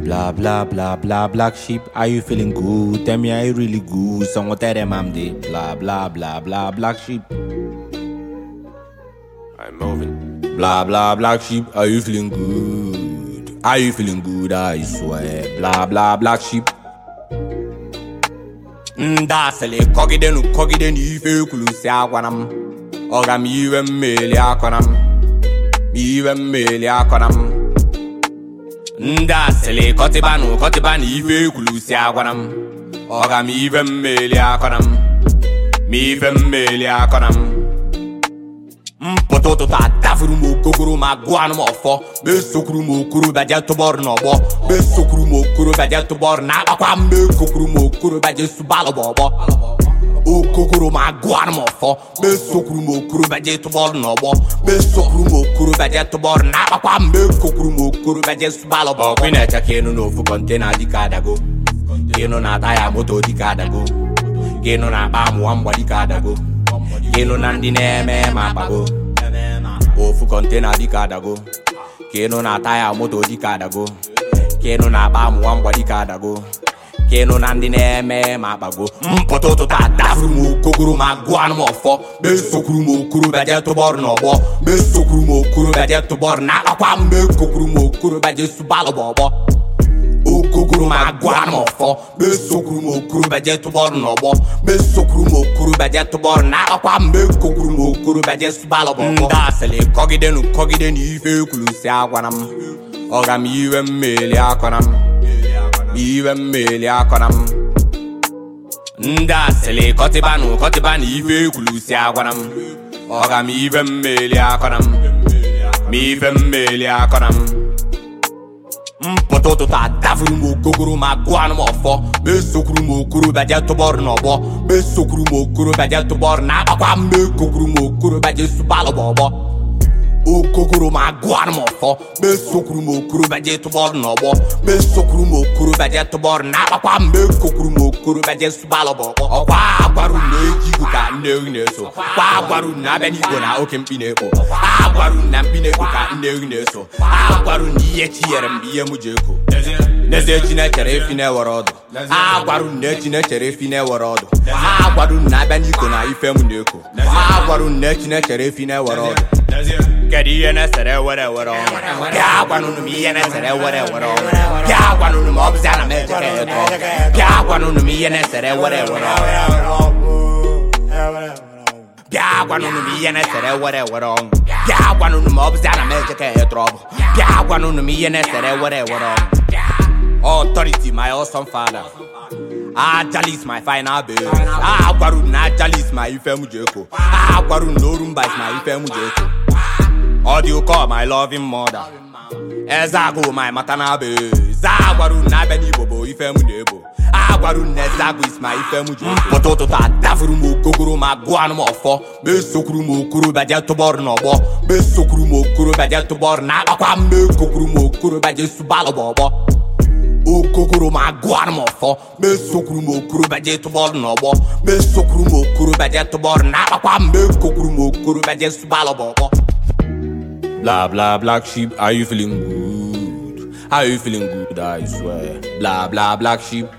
Blah blah blah blah black sheep, are you feeling good? Tell me, are you really good? Someone tell them I'm the blah blah blah blah black sheep. I'm moving. Blah blah black sheep, are you feeling good? Are you feeling good? I swear. Blah blah black sheep. Ndasele kogiden ife kulusi akwanam. Ogam iwe mmeli akwanam. Iwe mmeli akwanam. Ndasele kotiban ife kulusi akwanam. Ogam iwe mmeli akwanam. Iwe mmeli akwanam. Pototo ta tafuru mo kokoro ma guanu mo fo be sokuru mo kuru ba je to bor no bo be sokuru mo kuru ba je to bor na akwa me kokuru mo kuru ba je subalo bobo o kokoro ma guanu mo fo be sokuru mo kuru ba je to bor no bo be sokuru mo kuru ba je to bor na akwa me kokuru mo kuru ba je subalo bobo kwina cha kenu no fu container di kadago kenu na taya moto di kadago kenu na ba mu ambwa di kadago kenu na ndi neme ma bago ofu container di kadago kenu na taya moto di kadago kenu na ba mu ambwa di kadago kenu na ndi neme ma bago pototo ta dafru mo kokuru ma guanu mo fo be sokuru mo kuru ba je to bor no bo be sokuru mo kuru ba je to bor na akwa me kokuru mo kuru ba je subalo bobo o kokuru ma guanu mo fo be sokuru mo kuru ba je to bor no bo be sokuru mo kuru ba je to bor na akwa me kokuru mo kuru ba je subalo bobo ndasele kogiden ife kulusi akwanam ogam iwe mmeli akwanam iwe mmeli akwanam ndasele kotiban ife kulusi akwanam ogam iwe mmeli akwanam iwe mmeli akwanam pototo ta dafuru mo kokoro ma guanu mo fo be sokuru mo kuru ba je to bor no bo be sokuru mo kuru ba je to bor na akwa me kokuru mo kuru ba je subalo bobo o kokoro ma guanu mo fo be sokuru mo kuru ba je to bor no bo be sokuru mo kuru ba je to bor na akwa me kokuru mo kuru ba je subalo bobo okwa gwaru na ejigo ka nne so kwa gwaru na be ni go na oke mpine ko agwaru na mpine ko ka nne so agwaru ni ye chiere mbiye mujeko neze chine chere fine worodo agwaru ne chine chere fine worodo agwaru na be ni ko na ife mu neko agwaru ne chine chere fine worodo kedi ye na sere were woro ya gwanu no mi ye na sere were woro ya gwanu no mo bza na me jeke to ya gwanu no mi ye na sere were woro ya gwanu no mi ye na sere were woro ya gwanu no mo bza na me jeke to ya gwanu no mi ye na sere were woro authority my awesome father Jalis my final baby gwaru na Jalis my ife mujeko gwaru no rumba is my ife mujeko audio call my loving mother Ezago my matana baby Zagwaru na beni bobo ife mujebo agwaru na Ezago is my ife mujeko pototo ta dafuru mo kokoro ma guanu mo fo be sokuru mo kuru ba je to bor no bo be sokuru mo kuru ba je to bor na akwa me kokuru mo kuru ba je subalo bobo o kokoro ma guanu mo fo be sokuru mo kuru ba je to bor no bo be sokuru mo kuru ba je to bor na akwa me kokuru mo kuru ba je subalo bobo. Blah blah black sheep, are you feeling good? Are you feeling good? I swear. Blah blah black sheep.